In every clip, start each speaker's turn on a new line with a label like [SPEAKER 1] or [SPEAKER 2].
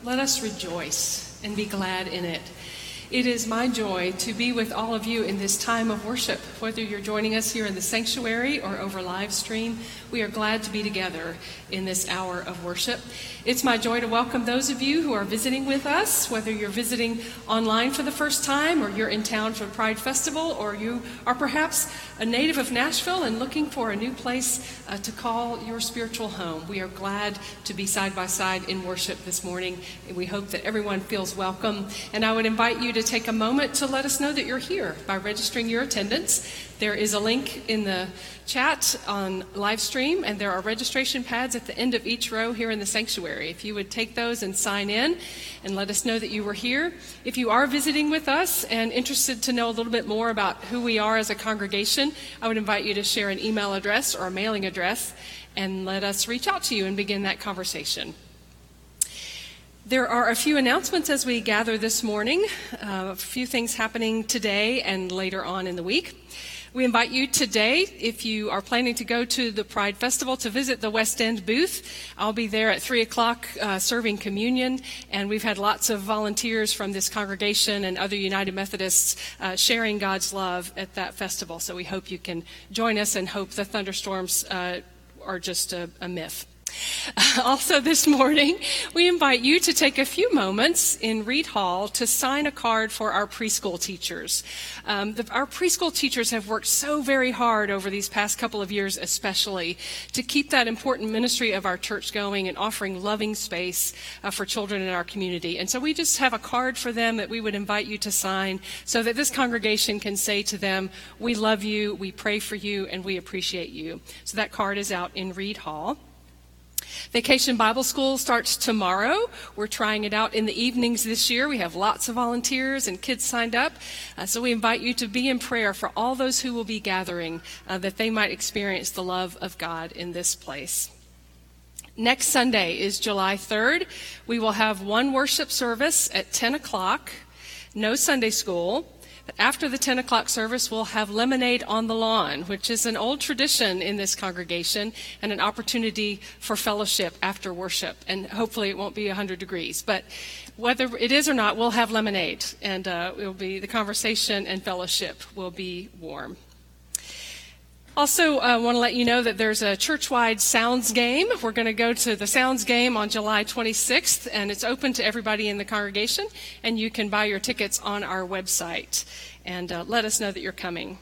[SPEAKER 1] let us rejoice and be glad in it. It is my joy to be with all of you in this time of worship. Whether you're joining us here in the sanctuary or over live stream, we are glad to be together in this hour of worship. It's my joy to welcome those of you who are visiting with us, whether you're visiting online for the first time or you're in town for Pride Festival, or you are perhaps a native of Nashville and looking for a new place to call your spiritual home. We are glad to be side by side in worship this morning. We hope that everyone feels welcome. And I would invite you to take a moment to let us know that you're here by registering your attendance. There is a link in the chat on live stream, and there are registration pads at the end of each row here in the sanctuary. If you would take those and sign in and let us know that you were here. If you are visiting with us and interested to know a little bit more about who we are as a congregation, I would invite you to share an email address or a mailing address and let us reach out to you and begin that conversation. There are a few announcements as we gather this morning, a few things happening today and later on in the week. We invite you today, if you are planning to go to the Pride Festival, to visit the West End booth. I'll be there at 3 o'clock serving communion, and we've had lots of volunteers from this congregation and other United Methodists sharing God's love at that festival. So we hope you can join us and hope the thunderstorms are just a myth. Also this morning, we invite you to take a few moments in Reed Hall to sign a card for our preschool teachers. Our preschool teachers have worked so very hard over these past couple of years especially to keep that important ministry of our church going and offering loving space for children in our community. And so we just have a card for them that we would invite you to sign so that this congregation can say to them, we love you, we pray for you, and we appreciate you. So that card is out in Reed Hall. Vacation Bible School starts tomorrow. We're trying it out in the evenings this year. We have lots of volunteers and kids signed up. So we invite you to be in prayer for all those who will be gathering, that they might experience the love of God in this place. Next Sunday is July 3rd. We will have one worship service at 10 o'clock, no Sunday school. After the 10 o'clock service, we'll have lemonade on the lawn, which is an old tradition in this congregation and an opportunity for fellowship after worship. And hopefully it won't be 100 degrees. But whether it is or not, we'll have lemonade, and the conversation and fellowship will be warm. Also, I want to let you know that there's a church-wide Sounds game. We're going to go to the Sounds game on July 26th, and it's open to everybody in the congregation, and you can buy your tickets on our website. And let us know that you're coming.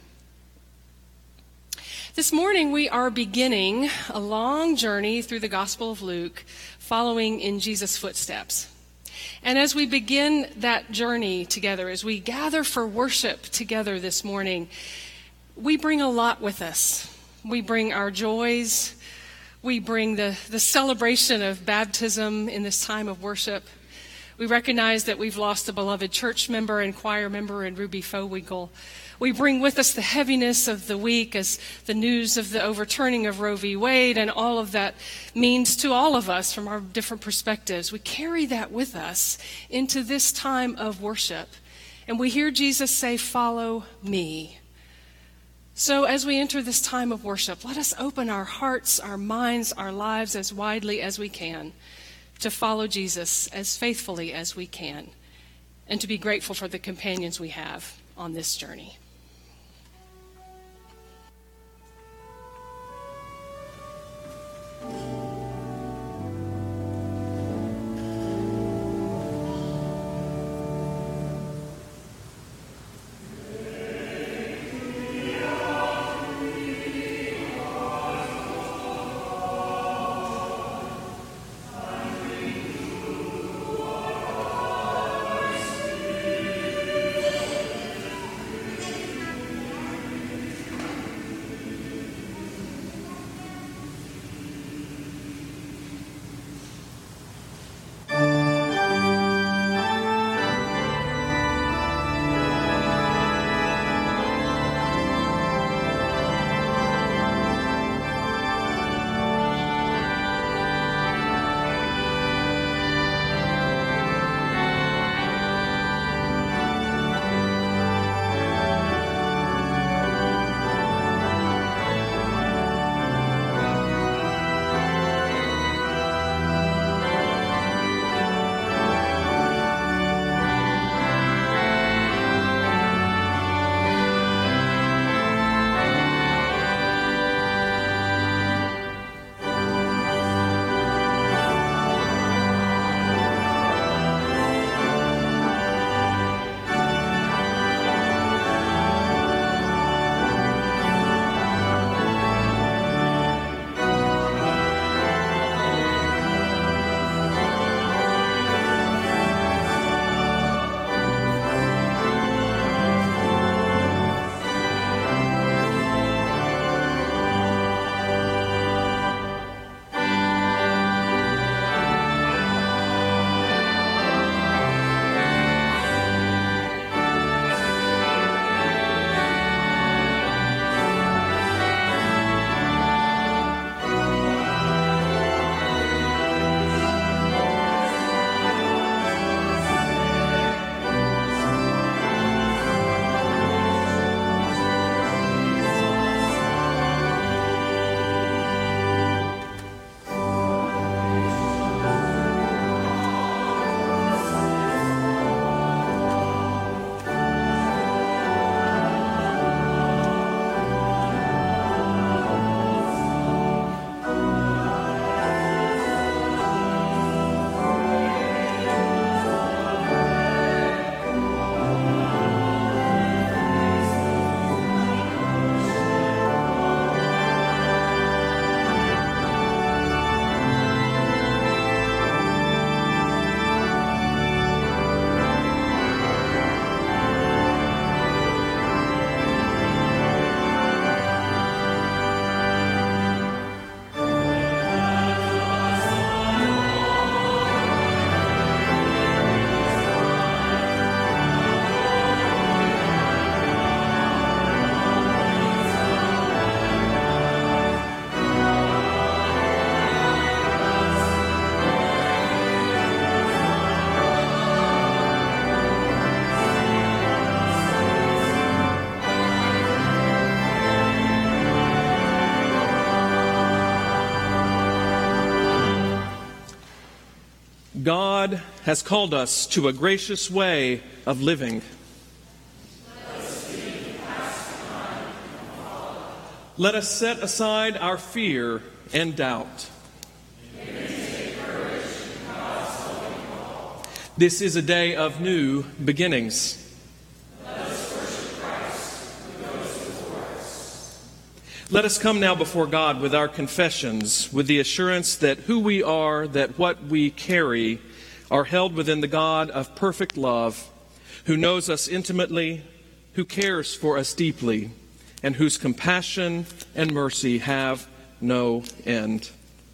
[SPEAKER 1] This morning, we are beginning a long journey through the Gospel of Luke, following in Jesus' footsteps. And as we begin that journey together, as we gather for worship together this morning, we bring a lot with us. We bring our joys. We bring the celebration of baptism in this time of worship. We recognize that we've lost a beloved church member and choir member in Ruby Fowinkle. We bring with us the heaviness of the week as the news of the overturning of Roe v. Wade and all of that means to all of us from our different perspectives. We carry that with us into this time of worship. And we hear Jesus say, "Follow me." So as we enter this time of worship, let us open our hearts, our minds, our lives as widely as we can to follow Jesus as faithfully as we can, and to be grateful for the companions we have on this journey.
[SPEAKER 2] God has called us to a gracious way of living. Let us set aside our fear and doubt. This is a day of new beginnings. Let us come now before God with our confessions, with the assurance that who we are, that what we carry, are held within the God of perfect love, who knows us intimately, who cares for us deeply, and whose compassion and mercy have no end.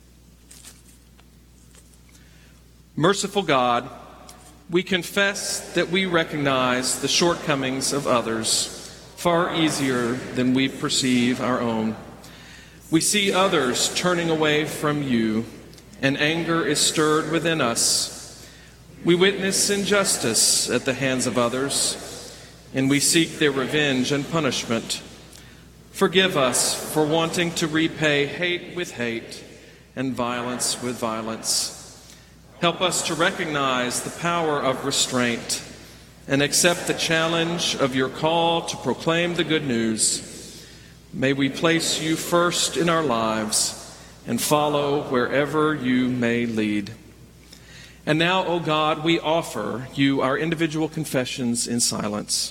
[SPEAKER 2] Merciful God, we confess that we recognize the shortcomings of others far easier than we perceive our own. We see others turning away from you, and anger is stirred within us. We witness injustice at the hands of others, and we seek their revenge and punishment. Forgive us for wanting to repay hate with hate and violence with violence. Help us to recognize the power of restraint and accept the challenge of your call to proclaim the good news. May we place you first in our lives and follow wherever you may lead. And now, O God, we offer you our individual confessions in silence.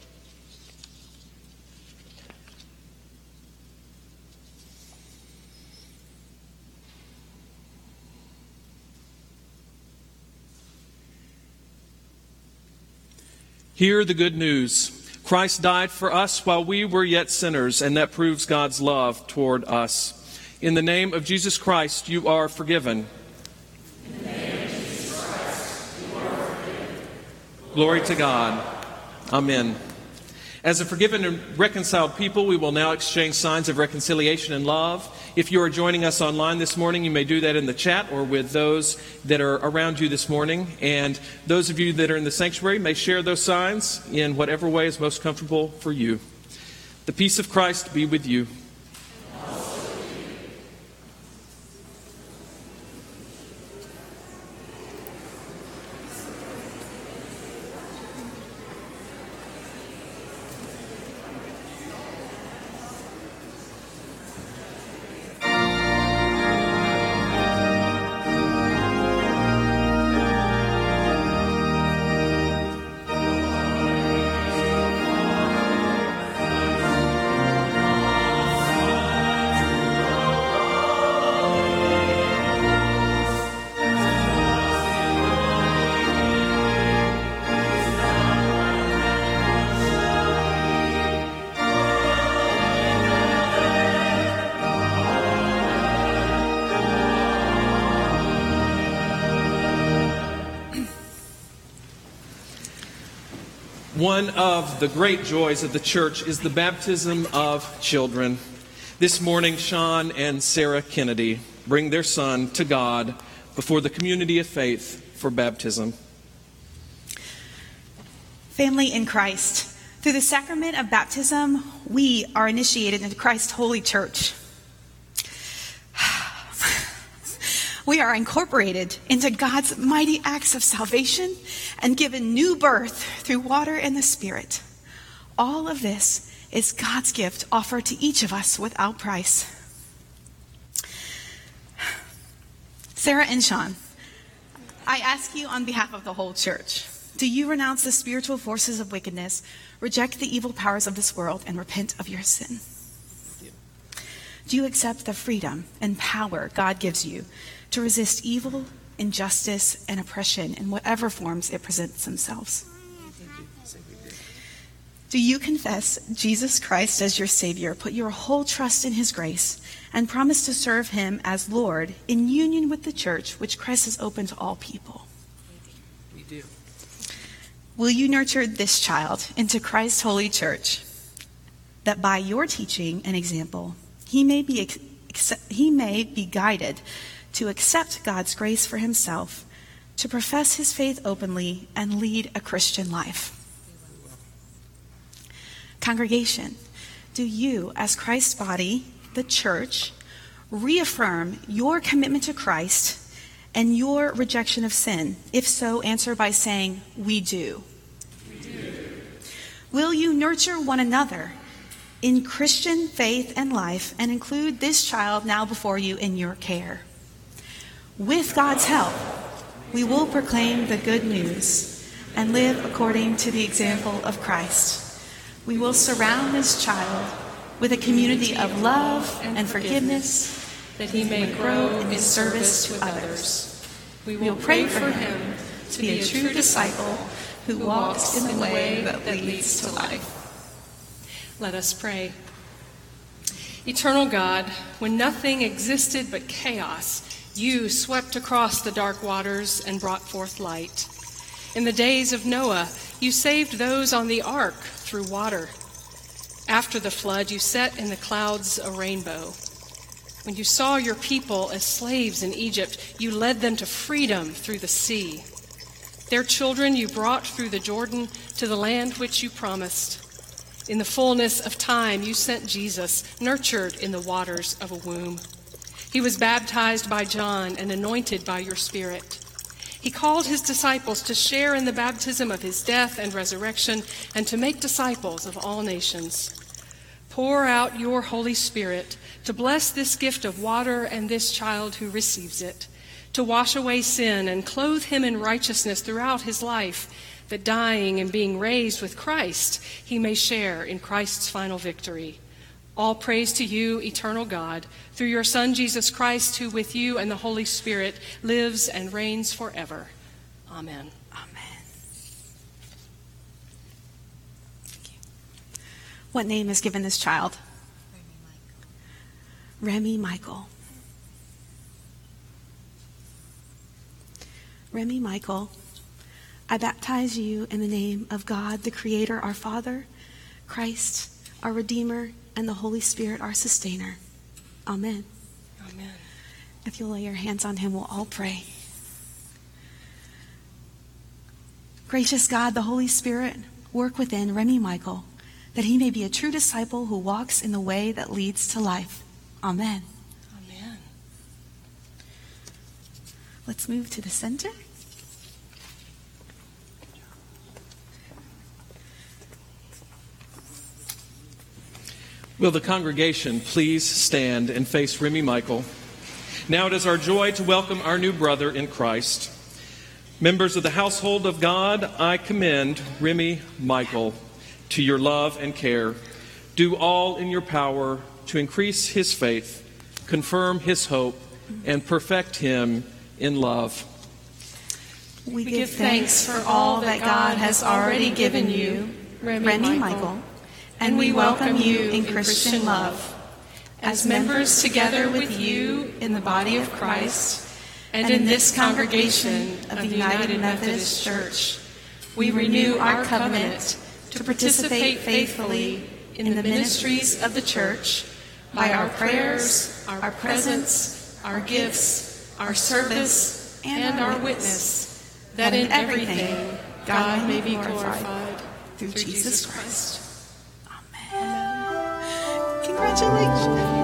[SPEAKER 2] Hear the good news. Christ died for us while we were yet sinners, and that proves God's love toward us. In the name of Jesus Christ, you are forgiven. In the name of Jesus Christ, you are forgiven. Glory to God. Amen. As a forgiven and reconciled people, we will now exchange signs of reconciliation and love. If you are joining us online this morning, you may do that in the chat or with those that are around you this morning. And those of you that are in the sanctuary may share those signs in whatever way is most comfortable for you. The peace of Christ be with you. One of the great joys of the church is the baptism of children. This morning, Sean and Sarah Kennedy bring their son to God before the community of faith for baptism.
[SPEAKER 3] Family in Christ, through the sacrament of baptism, we are initiated into Christ's holy church. We are incorporated into God's mighty acts of salvation and given new birth through water and the Spirit. All of this is God's gift offered to each of us without price. Sarah and Sean, I ask you on behalf of the whole church, do you renounce the spiritual forces of wickedness, reject the evil powers of this world, and repent of your sin? Do you accept the freedom and power God gives you to resist evil, injustice, and oppression in whatever forms it presents themselves? Do you confess Jesus Christ as your Savior, put your whole trust in His grace, and promise to serve Him as Lord in union with the church which Christ has opened to all people?
[SPEAKER 2] We do.
[SPEAKER 3] Will you nurture this child into Christ's holy church, that by your teaching and example, he may be guided to accept God's grace for himself, to profess his faith openly, and lead a Christian life? Congregation, do you, as Christ's body, the church, reaffirm your commitment to Christ and your rejection of sin? If so, answer by saying, "We do."
[SPEAKER 1] We do.
[SPEAKER 3] Will you nurture one another in Christian faith and life and include this child now before you in your care? With God's help, we will proclaim the good news and live according to the example of Christ. We will surround this child with a community of love and forgiveness,
[SPEAKER 1] that he may grow in service to others. We will pray for him to be a true disciple who walks in the way that leads to life. Let us pray. Eternal God, when nothing existed but chaos, you swept across the dark waters and brought forth light. In the days of Noah, you saved those on the ark through water. After the flood, you set in the clouds a rainbow. When you saw your people as slaves in Egypt, you led them to freedom through the sea. Their children you brought through the Jordan to the land which you promised. In the fullness of time, you sent Jesus, nurtured in the waters of a womb. He was baptized by John and anointed by your Spirit. He called his disciples to share in the baptism of his death and resurrection and to make disciples of all nations. Pour out your Holy Spirit to bless this gift of water and this child who receives it, to wash away sin and clothe him in righteousness throughout his life, that dying and being raised with Christ, he may share in Christ's final victory. All praise to you, eternal God, through your Son, Jesus Christ, who with you and the Holy Spirit lives and reigns forever. Amen.
[SPEAKER 3] Amen. Thank you. What name is given this child? Remy Michael. Remy Michael, I baptize you in the name of God, the Creator, our Father, Christ, our Redeemer, and the Holy Spirit, our Sustainer. Amen.
[SPEAKER 1] Amen.
[SPEAKER 3] If you'll lay your hands on him, we'll all pray. Gracious God, the Holy Spirit, work within Remy Michael, that he may be a true disciple who walks in the way that leads to life. Amen.
[SPEAKER 1] Amen.
[SPEAKER 3] Let's move to the center.
[SPEAKER 2] Will the congregation please stand and face Remy Michael? Now it is our joy to welcome our new brother in Christ. Members of the household of God, I commend Remy Michael to your love and care. Do all in your power to increase his faith, confirm his hope, and perfect him in love.
[SPEAKER 3] We give thanks for all that God has already given you, Remy Michael, and we welcome you in Christian love. As members together with you in the body of Christ and in this congregation of the United Methodist Church, we renew our covenant to participate faithfully in the ministries of the church by our prayers, our presence, our gifts, our service, and our witness, that in everything God may be glorified through Jesus Christ. Amen. Congratulations.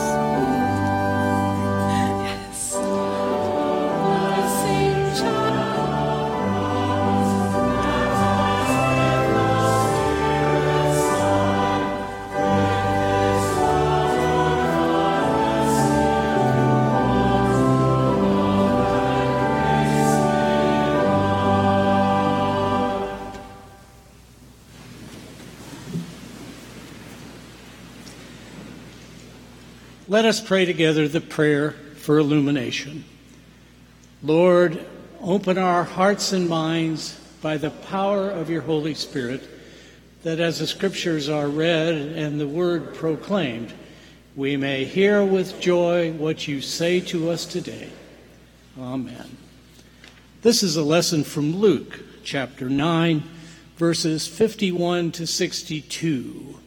[SPEAKER 4] Let us pray together the prayer for illumination. Lord, open our hearts and minds by the power of your Holy Spirit, that as the Scriptures are read and the Word proclaimed, we may hear with joy what you say to us today. Amen. This is a lesson from Luke, chapter 9, verses 51 to 62.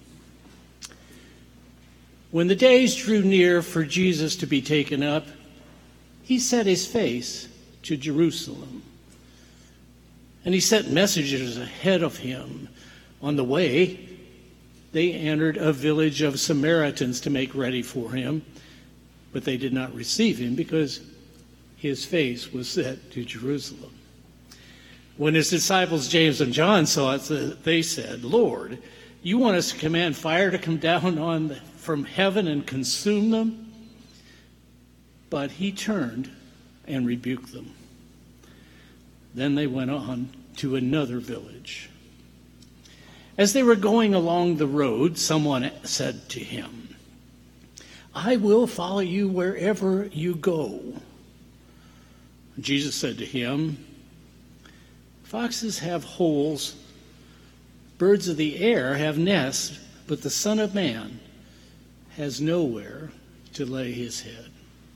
[SPEAKER 4] When the days drew near for Jesus to be taken up, he set his face to Jerusalem. And he sent messengers ahead of him. On the way, they entered a village of Samaritans to make ready for him, but they did not receive him because his face was set to Jerusalem. When his disciples James and John saw it, they said, "Lord, you want us to command fire to come down from heaven and consume them?" But he turned and rebuked them. Then they went on to another village. As they were going along the road, someone said to him, "I will follow you wherever you go." Jesus said to him, "Foxes have holes, birds of the air have nests, but the Son of Man has nowhere to lay his head."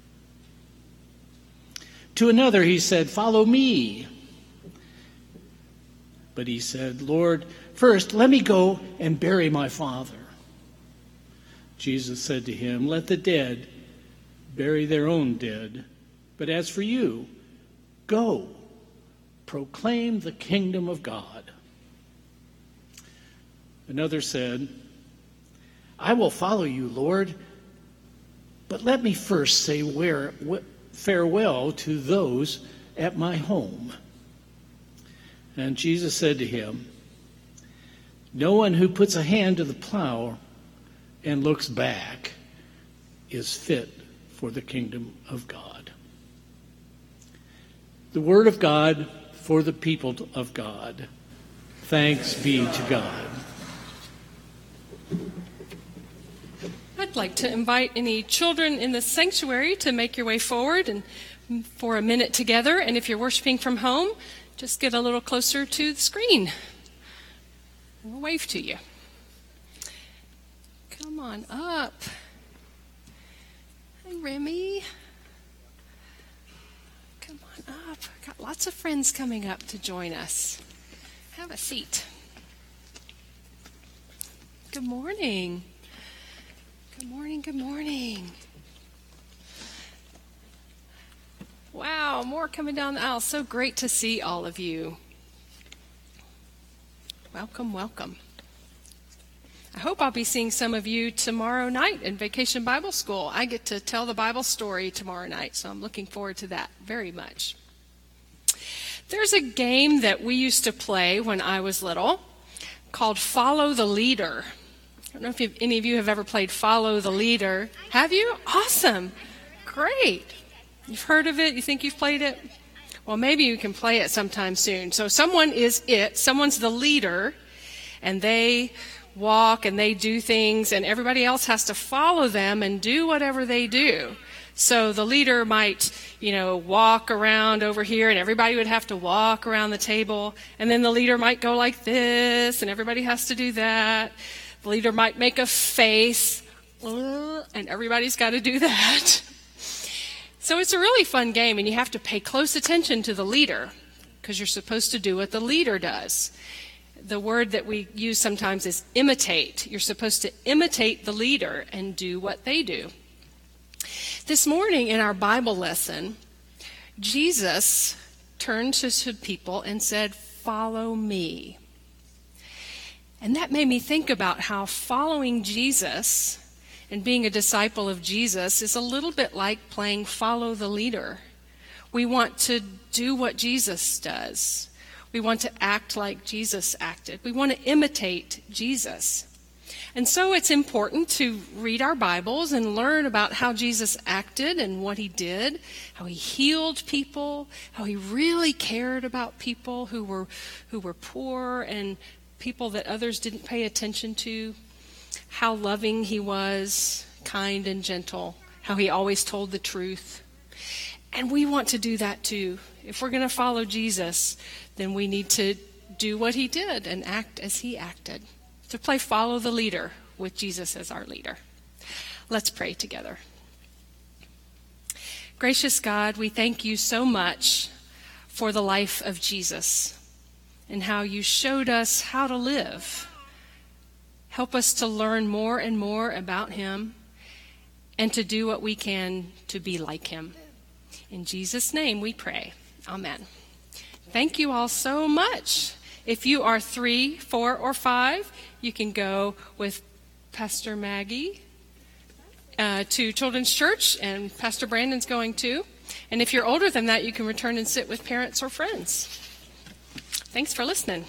[SPEAKER 4] To another he said, "Follow me." But he said, "Lord, first let me go and bury my father." Jesus said to him, "Let the dead bury their own dead. But as for you, go, proclaim the kingdom of God." Another said, "I will follow you, Lord, but let me first say farewell to those at my home." And Jesus said to him, "No one who puts a hand to the plow and looks back is fit for the kingdom of God." The word of God for the people of God. Thanks be to God.
[SPEAKER 1] I'd like to invite any children in the sanctuary to make your way forward and for a minute together. And if you're worshiping from home, just get a little closer to the screen. We'll wave to you. Come on up. Hi, Remy. Come on up. Got lots of friends coming up to join us. Have a seat. Good morning. Good morning, good morning. Wow, more coming down the aisle. So great to see all of you. Welcome, welcome. I hope I'll be seeing some of you tomorrow night in Vacation Bible School. I get to tell the Bible story tomorrow night, so I'm looking forward to that very much. There's a game that we used to play when I was little called Follow the Leader. I don't know if any of you have ever played Follow the Leader. Have you? Awesome. Great. You've heard of it? You think you've played it? Well, maybe you can play it sometime soon. So someone's the leader, and they walk and they do things, and everybody else has to follow them and do whatever they do. So the leader might, walk around over here, and everybody would have to walk around the table, and then the leader might go like this, and everybody has to do that. The leader might make a face, and everybody's got to do that. So it's a really fun game, and you have to pay close attention to the leader because you're supposed to do what the leader does. The word that we use sometimes is imitate. You're supposed to imitate the leader and do what they do. This morning in our Bible lesson, Jesus turned to people and said, "Follow me." And that made me think about how following Jesus and being a disciple of Jesus is a little bit like playing follow the leader. We want to do what Jesus does. We want to act like Jesus acted. We want to imitate Jesus. And so it's important to read our Bibles and learn about how Jesus acted and what he did, how he healed people, how he really cared about people who were poor and people that others didn't pay attention to, how loving he was, kind and gentle, how he always told the truth. And we want to do that too. If we're going to follow Jesus, then we need to do what he did and act as he acted. To play follow the leader with Jesus as our leader. Let's pray together. Gracious God, we thank you so much for the life of Jesus and how you showed us how to live. Help us to learn more and more about him and to do what we can to be like him. In Jesus' name we pray. Amen. Thank you all so much. If you are 3, 4, or 5, you can go with Pastor Maggie to Children's Church, and Pastor Brandon's going too. And if you're older than that, you can return and sit with parents or friends. Thanks for listening.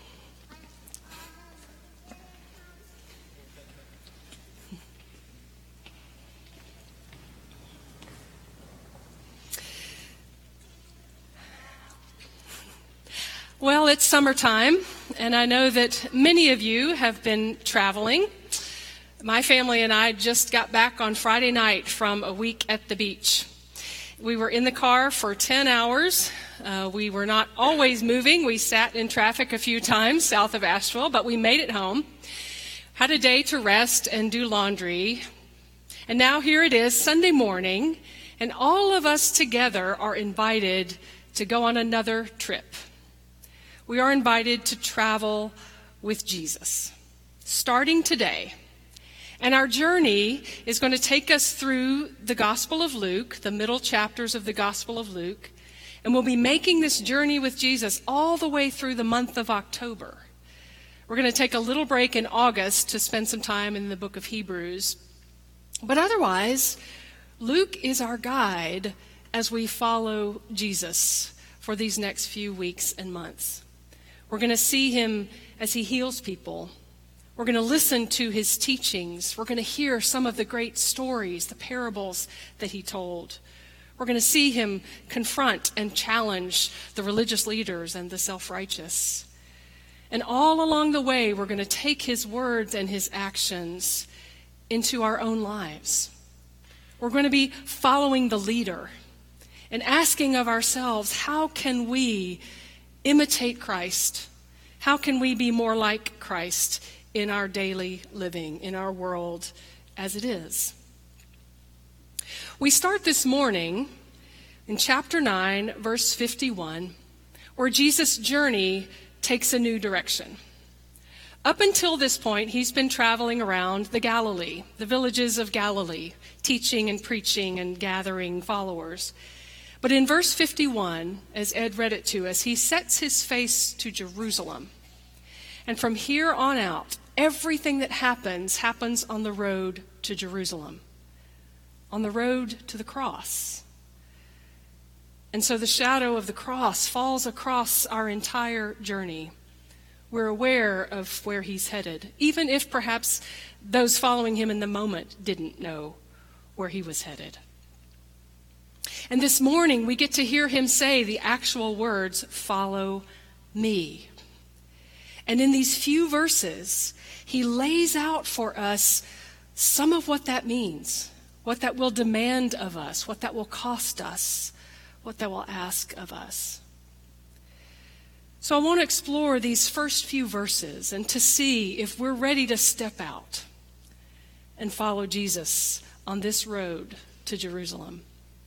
[SPEAKER 1] Well, it's summertime, and I know that many of you have been traveling. My family and I just got back on Friday night from a week at the beach. We were in the car for 10 hours. We were not always moving. We sat in traffic a few times south of Asheville, but we made it home. Had a day to rest and do laundry. And now here it is, Sunday morning, and all of us together are invited to go on another trip. We are invited to travel with Jesus, starting today. And our journey is going to take us through the Gospel of Luke, the middle chapters of the Gospel of Luke, and we'll be making this journey with Jesus all the way through the month of October. We're going to take a little break in August to spend some time in the book of Hebrews. But otherwise, Luke is our guide as we follow Jesus for these next few weeks and months. We're going to see him as he heals people. We're going to listen to his teachings. We're going to hear some of the great stories, the parables that he told. We're going to see him confront and challenge the religious leaders and the self-righteous. And all along the way, we're going to take his words and his actions into our own lives. We're going to be following the leader and asking of ourselves, how can we imitate Christ? How can we be more like Christ in our daily living, in our world as it is? We start this morning in chapter 9, verse 51, where Jesus' journey takes a new direction. Up until this point, he's been traveling around the Galilee, the villages of Galilee, teaching and preaching and gathering followers. But in verse 51, as Ed read it to us, he sets his face to Jerusalem. And from here on out, everything that happens on the road to Jerusalem, on the road to the cross. And so the shadow of the cross falls across our entire journey. We're aware of where he's headed, even if perhaps those following him in the moment didn't know where he was headed. And this morning, we get to hear him say the actual words, "Follow me." And in these few verses, he lays out for us some of what that means, what that will demand of us, what that will cost us, what that will ask of us. So I want to explore these first few verses and to see if we're ready to step out and follow Jesus on this road to Jerusalem.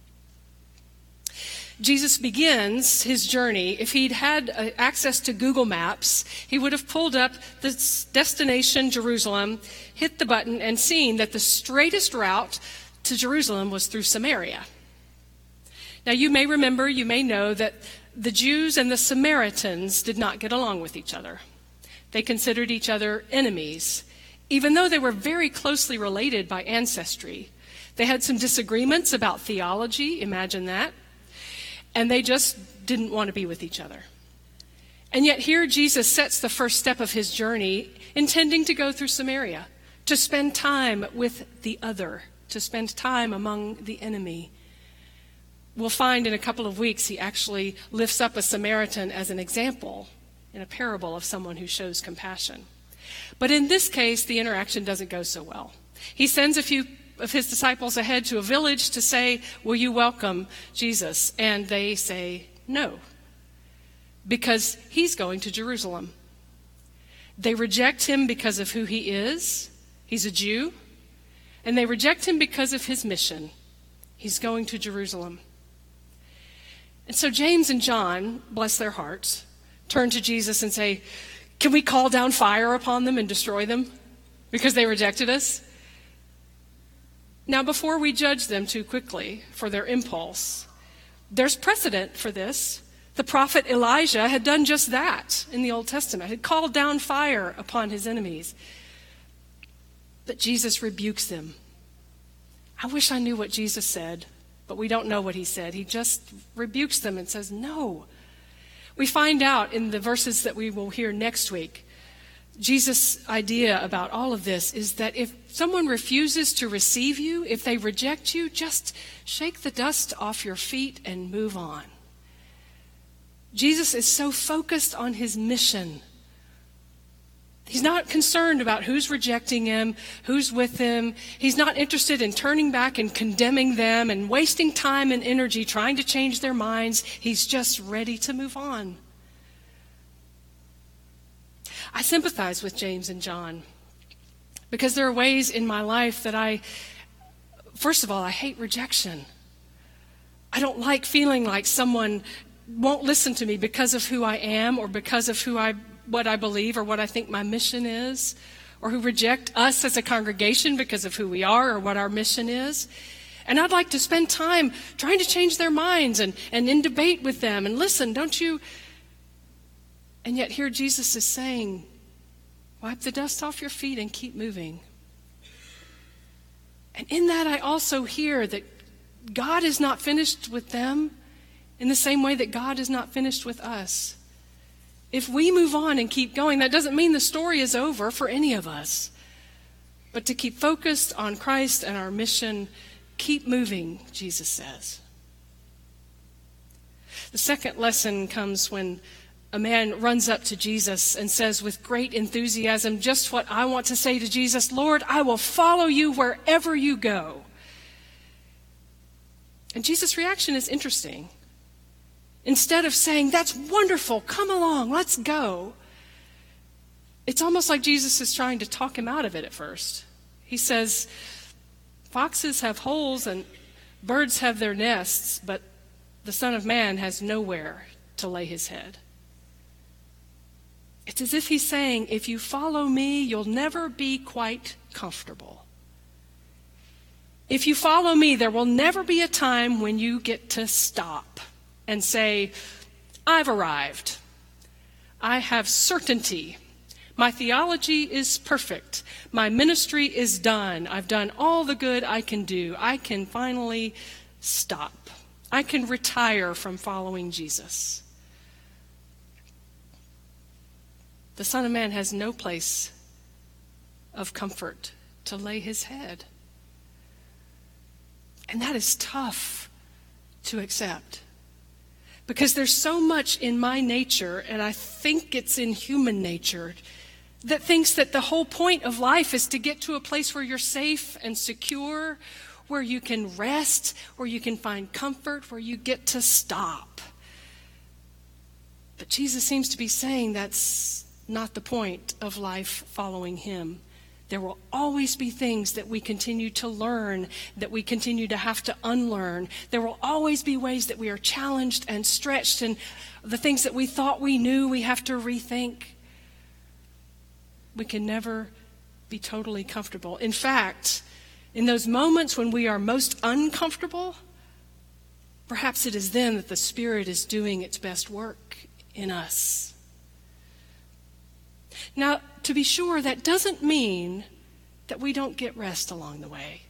[SPEAKER 1] Jesus begins his journey. If he'd had access to Google Maps, he would have pulled up the destination Jerusalem, hit the button, and seen that the straightest route to Jerusalem was through Samaria. Now you may remember, you may know that the Jews and the Samaritans did not get along with each other. They considered each other enemies, even though they were very closely related by ancestry. They had some disagreements about theology, imagine that. And they just didn't want to be with each other. And yet here Jesus sets the first step of his journey, intending to go through Samaria, to spend time with the other, to spend time among the enemy. We'll find in a couple of weeks he actually lifts up a Samaritan as an example in a parable of someone who shows compassion. But in this case, the interaction doesn't go so well. He sends a few of his disciples ahead to a village to say, "Will you welcome Jesus?" And they say no, because he's going to Jerusalem. They reject him because of who he is. He's a Jew. And they reject him because of his mission. He's going to Jerusalem. And so James and John, bless their hearts, turn to Jesus and say, "Can we call down fire upon them and destroy them because they rejected us?" Now, before we judge them too quickly for their impulse, there's precedent for this. The prophet Elijah had done just that in the Old Testament, had called down fire upon his enemies. But Jesus rebukes them. I wish I knew what Jesus said But we don't know what he said. He just rebukes them and says, no. We find out in the verses that we will hear next week, Jesus' idea about all of this is that if someone refuses to receive you, if they reject you, just shake the dust off your feet and move on. Jesus is so focused on his mission. He's not concerned about who's rejecting him, who's with him. He's not interested in turning back and condemning them and wasting time and energy trying to change their minds. He's just ready to move on. I sympathize with James and John because there are ways in my life that first of all, I hate rejection. I don't like feeling like someone won't listen to me because of who I am or because of what I believe or what I think my mission is, or who reject us as a congregation because of who we are or what our mission is. And I'd like to spend time trying to change their minds and in debate with them and listen, don't you? And yet here Jesus is saying, wipe the dust off your feet and keep moving. And in that I also hear that God is not finished with them in the same way that God is not finished with us. If we move on and keep going, that doesn't mean the story is over for any of us. But to keep focused on Christ and our mission, keep moving, Jesus says. The second lesson comes when a man runs up to Jesus and says with great enthusiasm, just what I want to say to Jesus, Lord, I will follow you wherever you go. And Jesus' reaction is interesting. Instead of saying, that's wonderful, come along, let's go, it's almost like Jesus is trying to talk him out of it at first. He says, foxes have holes and birds have their nests, but the Son of Man has nowhere to lay his head. It's as if he's saying, if you follow me, you'll never be quite comfortable. If you follow me, there will never be a time when you get to stop and say, I've arrived. I have certainty. My theology is perfect. My ministry is done. I've done all the good I can do. I can finally stop. I can retire from following Jesus. The Son of Man has no place of comfort to lay his head. And that is tough to accept. Because there's so much in my nature, and I think it's in human nature, that thinks that the whole point of life is to get to a place where you're safe and secure, where you can rest, where you can find comfort, where you get to stop. But Jesus seems to be saying that's not the point of life following him. There will always be things that we continue to learn, that we continue to have to unlearn. There will always be ways that we are challenged and stretched, and the things that we thought we knew, we have to rethink. We can never be totally comfortable. In fact, in those moments when we are most uncomfortable, perhaps it is then that the Spirit is doing its best work in us. Now, to be sure, that doesn't mean that we don't get rest along the way.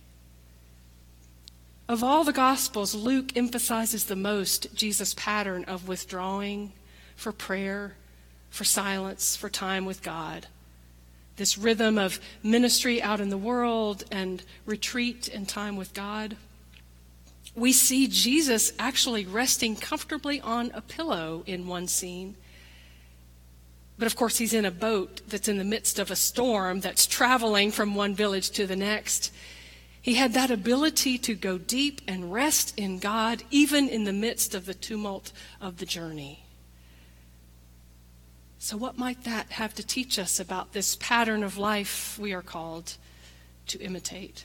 [SPEAKER 1] Of all the Gospels, Luke emphasizes the most Jesus' pattern of withdrawing for prayer, for silence, for time with God. This rhythm of ministry out in the world and retreat and time with God. We see Jesus actually resting comfortably on a pillow in one scene. But of course, he's in a boat that's in the midst of a storm that's traveling from one village to the next. He had that ability to go deep and rest in God, even in the midst of the tumult of the journey. So what might that have to teach us about this pattern of life we are called to imitate?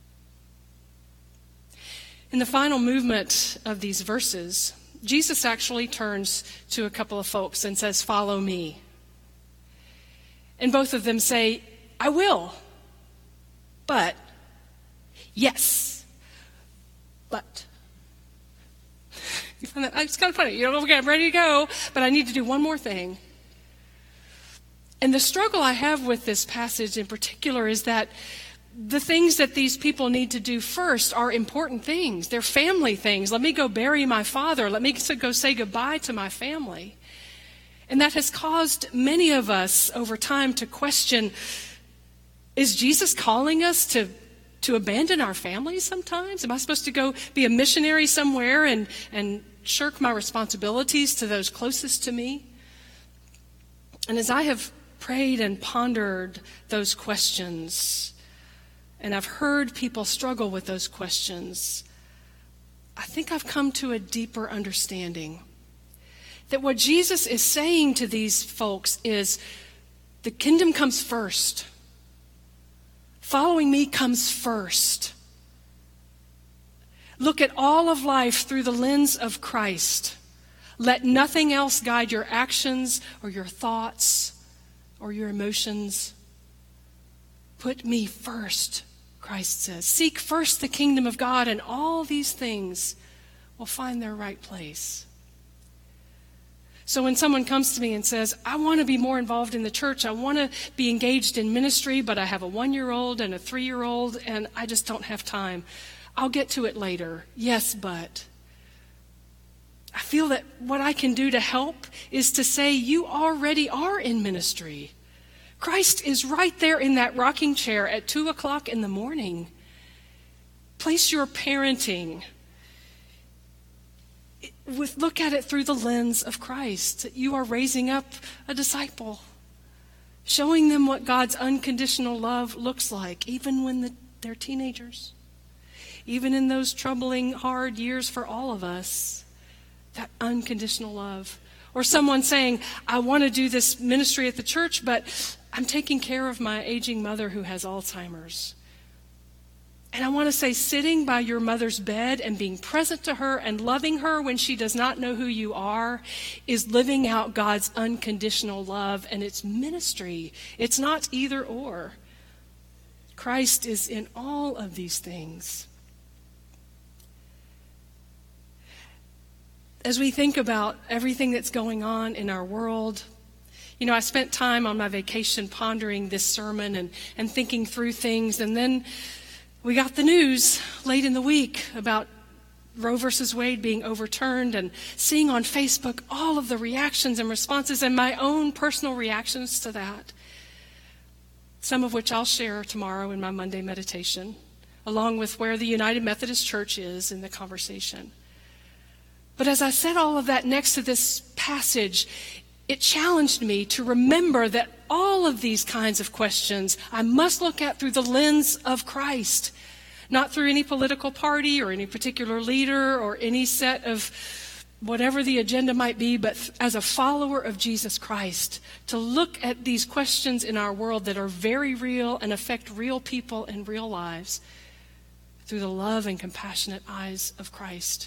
[SPEAKER 1] In the final movement of these verses, Jesus actually turns to a couple of folks and says, "Follow me." And both of them say, "I will." But, yes, but. You find that? It's kind of funny. You know, okay, I'm ready to go, but I need to do one more thing. And the struggle I have with this passage in particular is that the things that these people need to do first are important things. They're family things. Let me go bury my father. Let me go say goodbye to my family. And that has caused many of us over time to question, is Jesus calling us to abandon our families sometimes? Am I supposed to go be a missionary somewhere and shirk my responsibilities to those closest to me? And as I have prayed and pondered those questions, and I've heard people struggle with those questions, I think I've come to a deeper understanding that what Jesus is saying to these folks is the kingdom comes first. Following me comes first. Look at all of life through the lens of Christ. Let nothing else guide your actions or your thoughts or your emotions. Put me first, Christ says. Seek first the kingdom of God, and all these things will find their right place. So when someone comes to me and says, I want to be more involved in the church, I want to be engaged in ministry, but I have a 1-year-old and a 3-year-old, and I just don't have time. I'll get to it later. Yes, but I feel that what I can do to help is to say, you already are in ministry. Christ is right there in that rocking chair at 2 o'clock in the morning. Place your parenting. Look at it through the lens of Christ. You are raising up a disciple, showing them what God's unconditional love looks like, even when they're teenagers, even in those troubling, hard years for all of us, that unconditional love. Or someone saying, I want to do this ministry at the church, but I'm taking care of my aging mother who has Alzheimer's. And I want to say, sitting by your mother's bed and being present to her and loving her when she does not know who you are is living out God's unconditional love, and it's ministry. It's not either or. Christ is in all of these things. As we think about everything that's going on in our world, you know, I spent time on my vacation pondering this sermon and thinking through things, and then we got the news late in the week about Roe versus Wade being overturned, and seeing on Facebook all of the reactions and responses and my own personal reactions to that, some of which I'll share tomorrow in my Monday meditation, along with where the United Methodist Church is in the conversation. But as I said all of that next to this passage, it challenged me to remember that all of these kinds of questions I must look at through the lens of Christ, not through any political party or any particular leader or any set of whatever the agenda might be, but as a follower of Jesus Christ, to look at these questions in our world that are very real and affect real people and real lives through the love and compassionate eyes of Christ.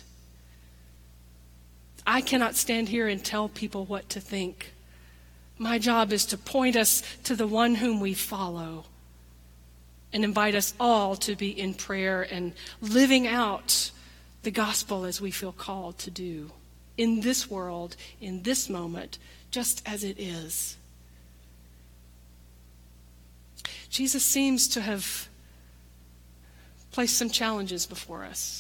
[SPEAKER 1] I cannot stand here and tell people what to think. My job is to point us to the one whom we follow and invite us all to be in prayer and living out the gospel as we feel called to do in this world, in this moment, just as it is. Jesus seems to have placed some challenges before us.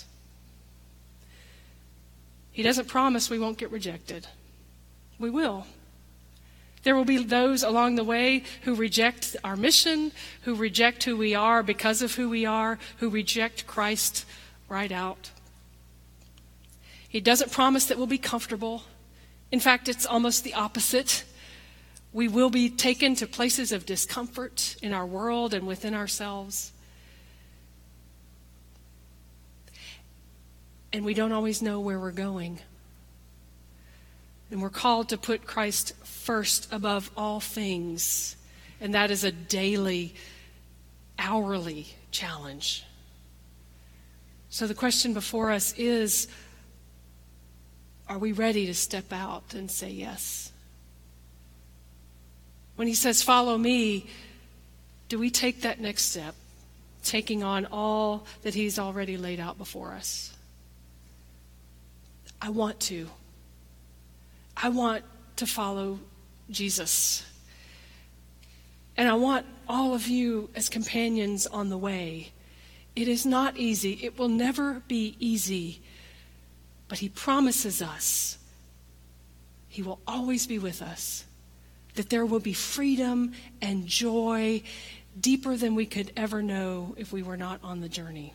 [SPEAKER 1] He doesn't promise we won't get rejected. We will. There will be those along the way who reject our mission, who reject who we are because of who we are, who reject Christ right out. He doesn't promise that we'll be comfortable. In fact, it's almost the opposite. We will be taken to places of discomfort in our world and within ourselves. And we don't always know where we're going. And we're called to put Christ first above all things. And that is a daily, hourly challenge. So the question before us is, are we ready to step out and say yes? When he says, follow me, do we take that next step, taking on all that he's already laid out before us? I want to. I want to follow Jesus. And I want all of you as companions on the way. It is not easy. It will never be easy. But he promises us he will always be with us, that there will be freedom and joy deeper than we could ever know if we were not on the journey.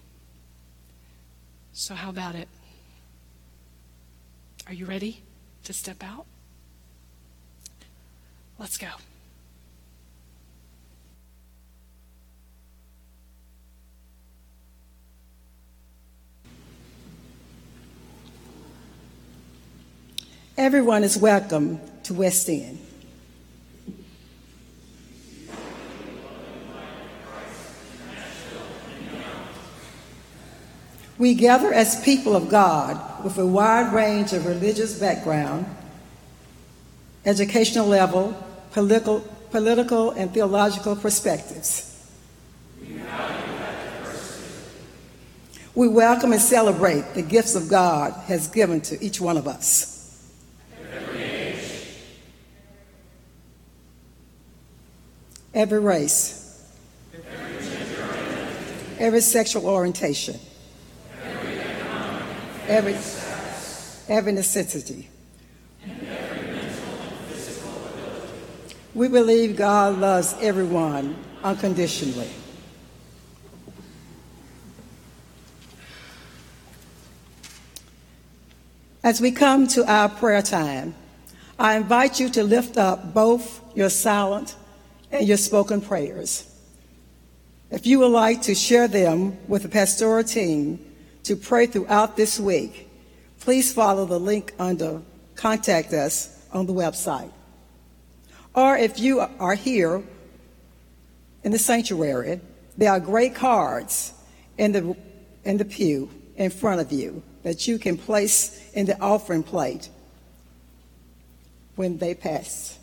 [SPEAKER 1] So how about it? Are you ready to step out? Let's go.
[SPEAKER 5] Everyone is welcome to West End. We gather as people of God with a wide range of religious background, educational level, political and theological perspectives. We welcome and celebrate the gifts of God has given to each one of us. Every race, every sexual orientation, every necessity. We believe God loves everyone unconditionally. As we come to our prayer time, I invite you to lift up both your silent and your spoken prayers. If you would like to share them with the pastoral team to pray throughout this week, please follow the link under Contact Us on the website. Or if you are here in the sanctuary, there are great cards in the pew in front of you that you can place in the offering plate when they pass.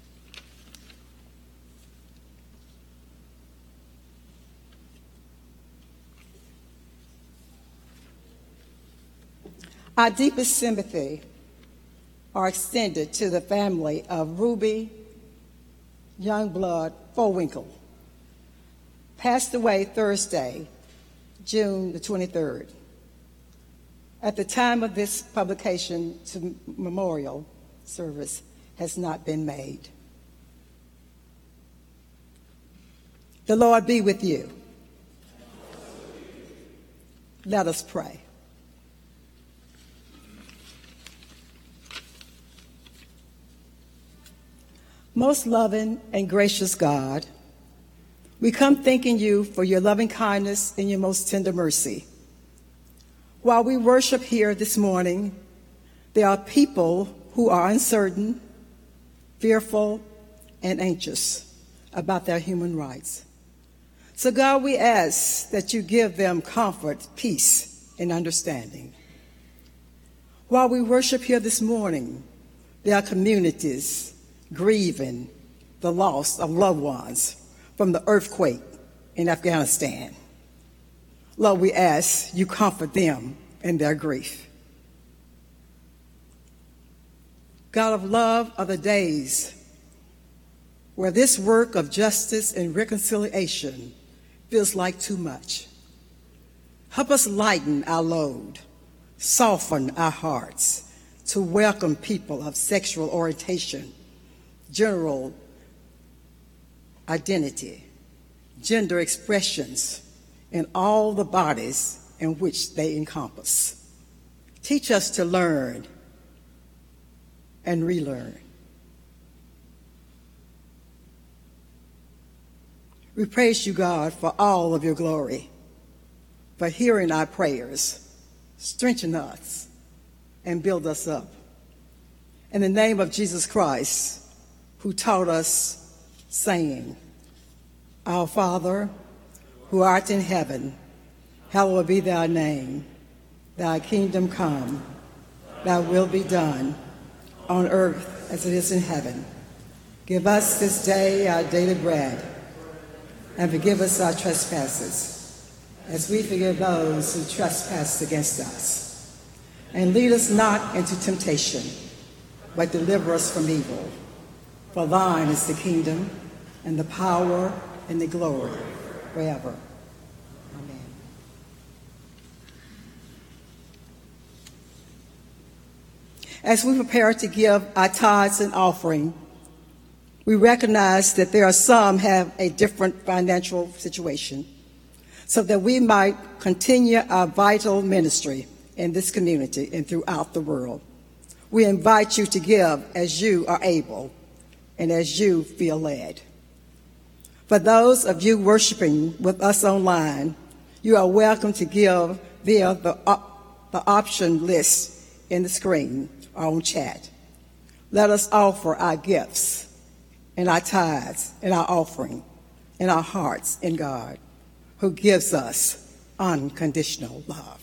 [SPEAKER 5] Our deepest sympathy are extended to the family of Ruby Youngblood Fowinkle, passed away Thursday, June the 23rd. At the time of this publication, the memorial service has not been made. The Lord be with you. Let us pray. Most loving and gracious God, we come thanking you for your loving kindness and your most tender mercy. While we worship here this morning, there are people who are uncertain, fearful, and anxious about their human rights. So God, we ask that you give them comfort, peace, and understanding. While we worship here this morning, there are communities grieving the loss of loved ones from the earthquake in Afghanistan. Lord, we ask you comfort them in their grief. God of love, are the days where this work of justice and reconciliation feels like too much. Help us lighten our load, soften our hearts to welcome people of sexual orientation, general identity, gender expressions, and all the bodies in which they encompass. Teach us to learn and relearn. We praise you, God, for all of your glory, for hearing our prayers. Strengthen us and build us up. In the name of Jesus Christ, who taught us, saying, Our Father, who art in heaven, hallowed be thy name. Thy kingdom come, thy will be done, on earth as it is in heaven. Give us this day our daily bread, and forgive us our trespasses, as we forgive those who trespass against us. And lead us not into temptation, but deliver us from evil. For thine is the kingdom, and the power and the glory forever. Amen. As we prepare to give our tithes and offering, we recognize that there are some have a different financial situation, so that we might continue our vital ministry in this community and throughout the world. We invite you to give as you are able and as you feel led. For those of you worshiping with us online, you are welcome to give via the option list in the screen or on chat. Let us offer our gifts and our tithes and our offering and our hearts in God, who gives us unconditional love.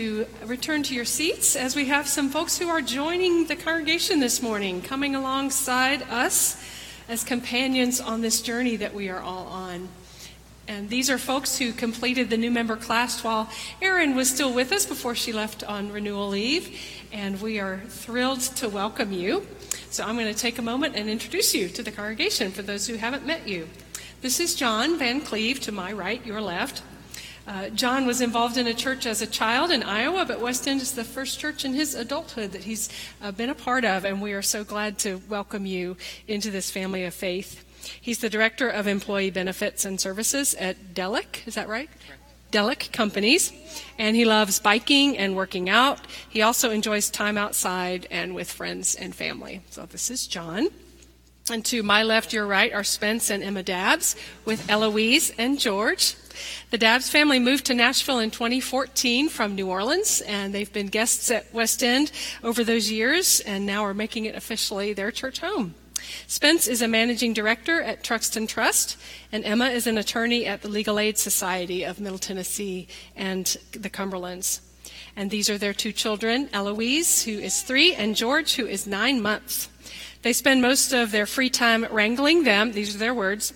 [SPEAKER 1] to return to your seats as we have some folks who are joining the congregation this morning, coming alongside us as companions on this journey that we are all on. And these are folks who completed the new member class while Erin was still with us before she left on renewal leave. And we are thrilled to welcome you. So I'm going to take a moment and introduce you to the congregation for those who haven't met you. This is John Van Cleve to my right, your left. John was involved in a church as a child in Iowa, but West End is the first church in his adulthood that he's been a part of, and we are so glad to welcome you into this family of faith. He's the Director of Employee Benefits and Services at Delic, is that right? Delic Companies, and he loves biking and working out. He also enjoys time outside and with friends and family. So this is John. And to my left, your right, are Spence and Emma Dabbs with Eloise and George. The Dabbs family moved to Nashville in 2014 from New Orleans, and they've been guests at West End over those years, and now are making it officially their church home. Spence is a managing director at Truxton Trust, and Emma is an attorney at the Legal Aid Society of Middle Tennessee and the Cumberlands. And these are their two children, Eloise, who is 3, and George, who is 9 months. They spend most of their free time wrangling them, these are their words,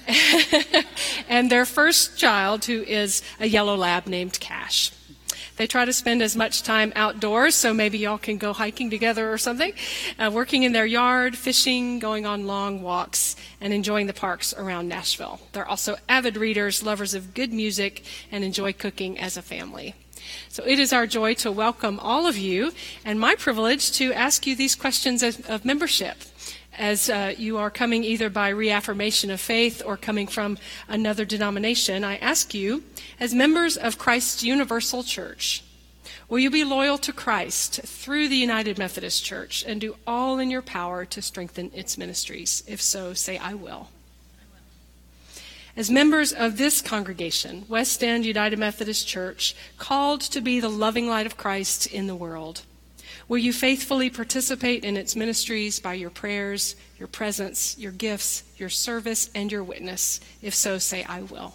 [SPEAKER 1] and their first child, who is a yellow lab named Cash. They try to spend as much time outdoors, so maybe y'all can go hiking together or something, working in their yard, fishing, going on long walks, and enjoying the parks around Nashville. They're also avid readers, lovers of good music, and enjoy cooking as a family. So it is our joy to welcome all of you, and my privilege to ask you these questions of membership. As you are coming either by reaffirmation of faith or coming from another denomination, I ask you, as members of Christ's Universal Church, will you be loyal to Christ through the United Methodist Church and do all in your power to strengthen its ministries? If so, say, I will. As members of this congregation, West End United Methodist Church, called to be the loving light of Christ in the world, will you faithfully participate in its ministries by your prayers, your presence, your gifts, your service, and your witness? If so, say, I will.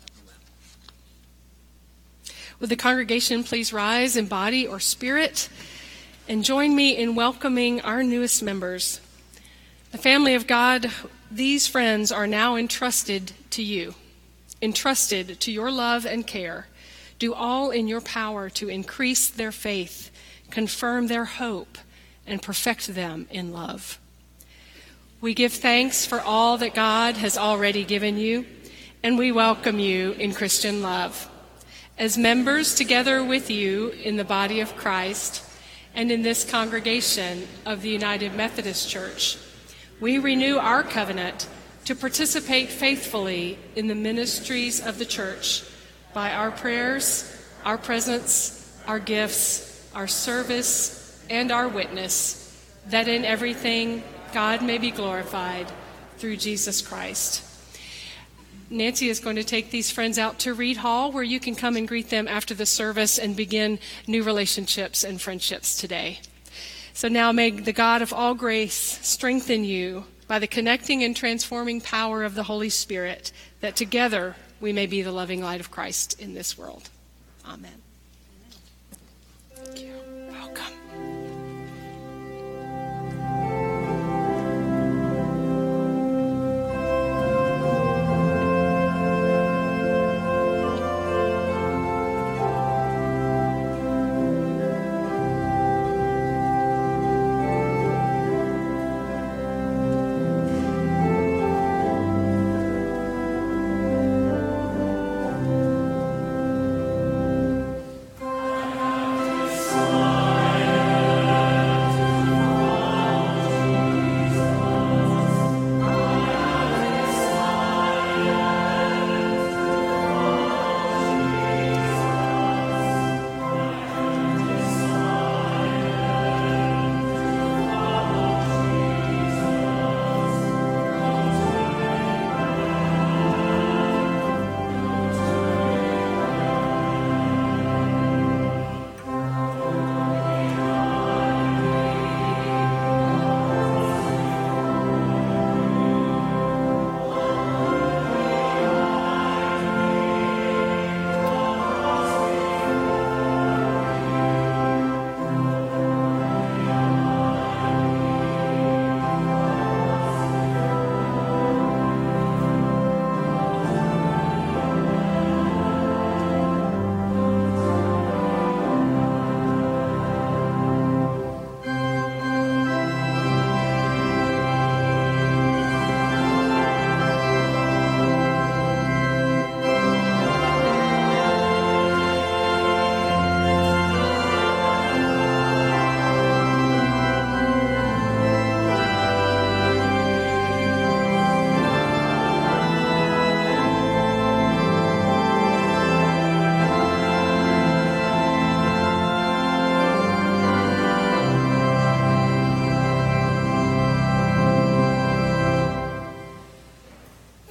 [SPEAKER 1] Would the congregation please rise in body or spirit and join me in welcoming our newest members. The family of God, these friends are now entrusted to you, entrusted to your love and care. Do all in your power to increase their faith, confirm their hope, and perfect them in love. We give thanks for all that God has already given you, and we welcome you in Christian love. As members together with you in the body of Christ and in this congregation of the United Methodist Church, we renew our covenant to participate faithfully in the ministries of the church by our prayers, our presence, our gifts, our service, and our witness, that in everything God may be glorified through Jesus Christ. Nancy is going to take these friends out to Reed Hall, where you can come and greet them after the service and begin new relationships and friendships today. So now may the God of all grace strengthen you by the connecting and transforming power of the Holy Spirit, that together we may be the loving light of Christ in this world. Amen. Thank you. Welcome.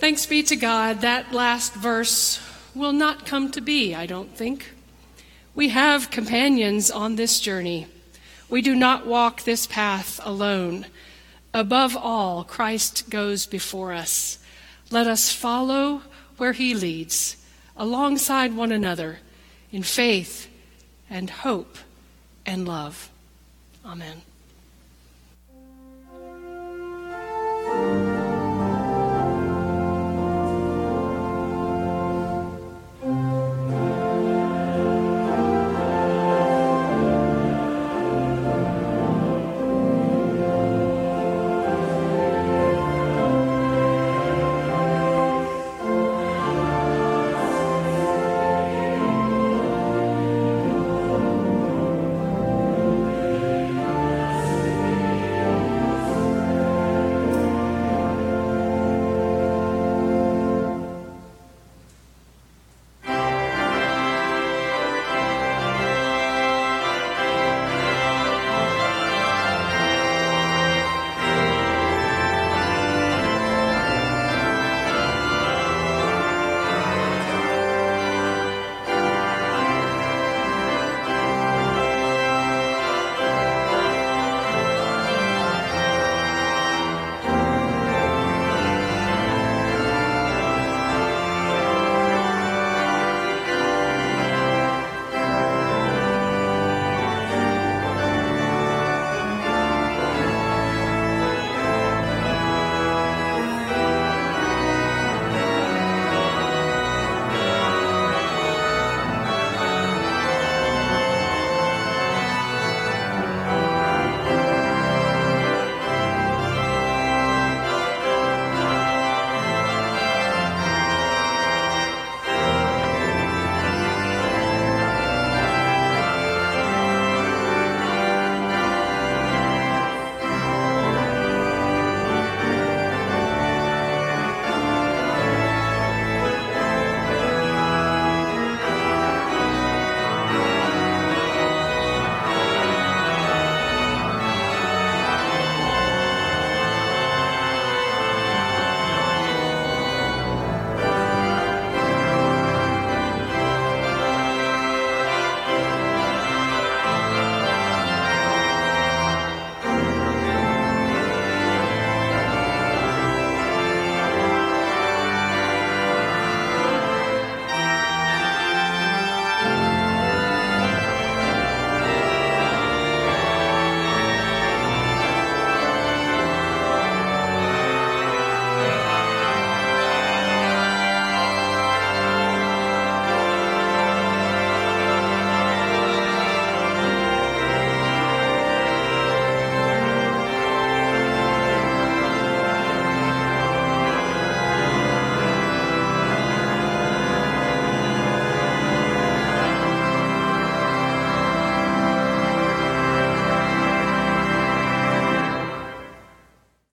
[SPEAKER 1] Thanks be to God, that last verse will not come to be, I don't think. We have companions on this journey. We do not walk this path alone. Above all, Christ goes before us. Let us follow where he leads, alongside one another, in faith and hope and love. Amen.